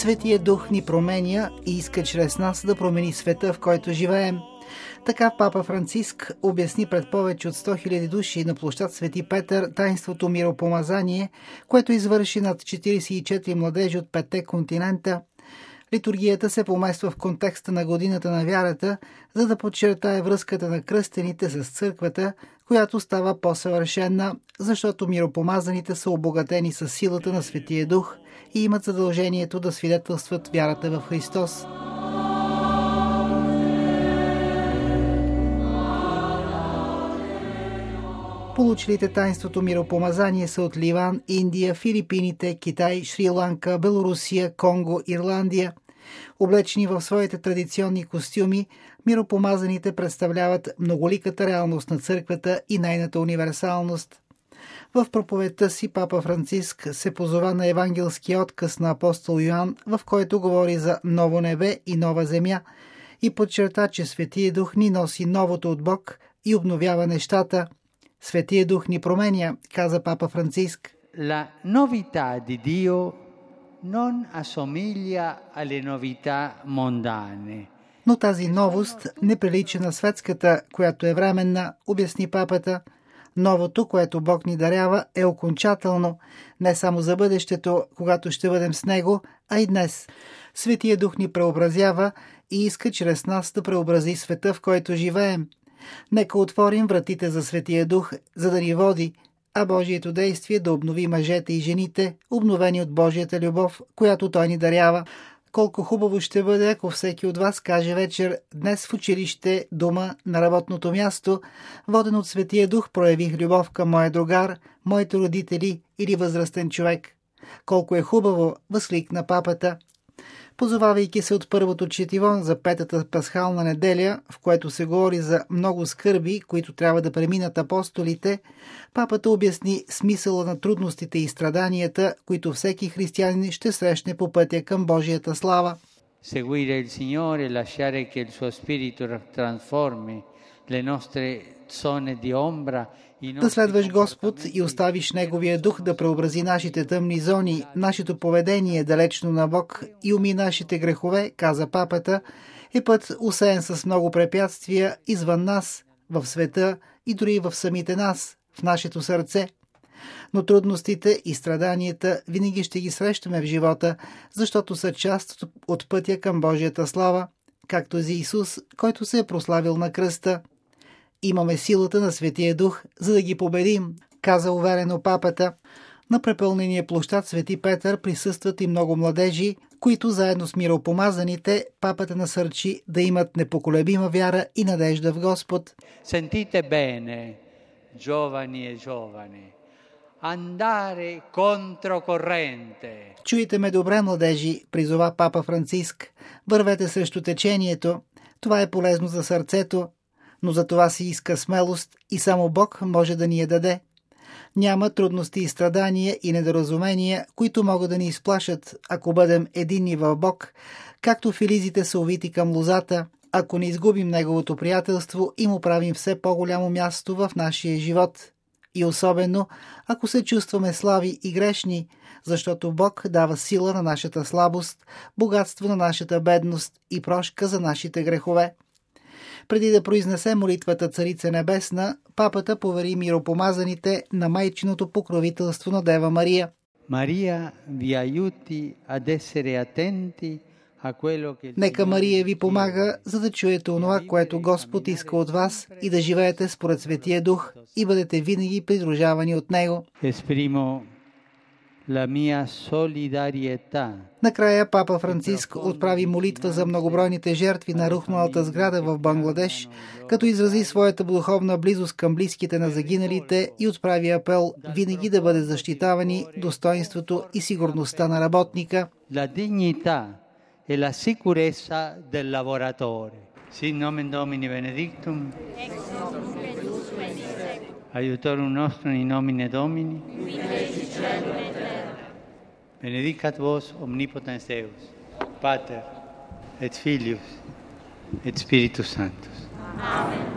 Светия Дух ни променя и иска чрез нас да промени света, в който живеем. Така папа Франциск обясни пред повече от 100 000 души на площад Свети Петър таинството миропомазание, което извърши над 44 младежи от 5 континента. Литургията се помества в контекста на годината на вярата, за да подчертае връзката на кръстените с църквата, която става по-съвършена, защото миропомазаните са обогатени с силата на Светия Дух и имат задължението да свидетелстват вярата в Христос. Получилите таинството миропомазание са от Ливан, Индия, Филипините, Китай, Шри-Ланка, Белорусия, Конго, Ирландия. Облечени в своите традиционни костюми, миропомазаните представляват многоликата реалност на църквата и нейната универсалност. В проповедта си папа Франциск се позова на евангелския отказ на апостол Йоан, в който говори за ново небе и нова земя, и подчерта, че Светия Дух ни носи новото от Бог и обновява нещата. Светия Дух ни променя, каза папа Франциск. La novità di Dio non assomiglia alle novità mondane. Но тази новост не прилича на светската, която е временна, обясни папата. Новото, което Бог ни дарява, е окончателно, не само за бъдещето, когато ще бъдем с Него, а и днес. Светия Дух ни преобразява и иска чрез нас да преобрази света, в който живеем. Нека отворим вратите за Светия Дух, за да ни води, а Божието действие да обнови мъжете и жените, обновени от Божията любов, която Той ни дарява. Колко хубаво ще бъде, ако всеки от вас каже вечер: днес в училище, дома, на работното място, воден от Светия Дух, проявих любов към моя другар, моите родители или възрастен човек. Колко е хубаво, възкликна папата. Позовавайки се от първото четиво за петата пасхална неделя, в което се говори за много скърби, които трябва да преминат апостолите, папата обясни смисъла на трудностите и страданията, които всеки християнин ще срещне по пътя към Божията слава. Seguire il Signore, lasciare che il suo spirito trasformi le nostre zone di ombra. Да следваш Господ и оставиш Неговия дух да преобрази нашите тъмни зони, нашето поведение далечно на Бог и уми нашите грехове, каза папата, е път усеян с много препятствия извън нас, в света и дори в самите нас, в нашето сърце. Но трудностите и страданията винаги ще ги срещаме в живота, защото са част от пътя към Божията слава, както за Исус, който се е прославил на кръста. Имаме силата на Светия Дух, за да ги победим, каза уверено папата. На препълнения площад Свети Петър присъстват и много младежи, които заедно с миропомазаните папата насърчи да имат непоколебима вяра и надежда в Господ. Sentite bene, giovani e giovani, andare controcorrente. Чуйте ме добре, младежи, призова папа Франциск. Вървете срещу течението. Това е полезно за сърцето, но за това си иска смелост и само Бог може да ни я даде. Няма трудности и страдания и недоразумения, които могат да ни изплашат, ако бъдем единни в Бог, както филизите са увити към лозата, ако не изгубим Неговото приятелство и му правим все по-голямо място в нашия живот. И особено, ако се чувстваме слаби и грешни, защото Бог дава сила на нашата слабост, богатство на нашата бедност и прошка за нашите грехове. Преди да произнесе молитвата Царица Небесна, папата повери миропомазаните на майчиното покровителство на Дева Мария. Мария ви aiuti ad essere attenti a quello che Нека Мария ви помага, за да чуете онова, което Господ иска от вас и да живеете според Светия Дух и бъдете винаги придружавани от Него. Esprimo la mia solidarietà. Накрая папа Франциск отправи молитва за многобройните жертви на рухналата сграда в Бангладеш, като изрази своята духовна близост към близките на загиналите и отправи апел винаги да бъде защитавани достоинството и сигурността на работника. La dignità e la sicurezza del lavoratore. Sin nomen Domini benedictum. Ex hoc nunc et usque in seculum. Aiutorium nostrum in nomine Domini. Qui feci caelum et terra. Benedicat vos omnipotens Deus, Pater et Filius et Spiritus Sanctus. Amen.